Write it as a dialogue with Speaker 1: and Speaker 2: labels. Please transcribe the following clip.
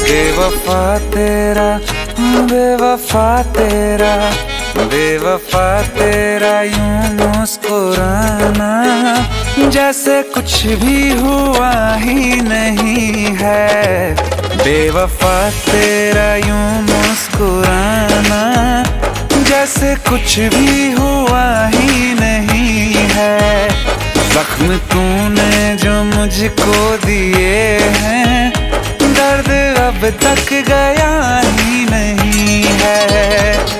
Speaker 1: बेवफा तेरा, बेवफा तेरा, बेवफा तेरा यूं मुस्कुराना जैसे कुछ भी हुआ ही नहीं है। बेवफा तेरा यूं मुस्कुराना जैसे कुछ भी हुआ ही नहीं है। जख्म तूने जो मुझको दिए हैं, दर्द अब तक गया ही नहीं है।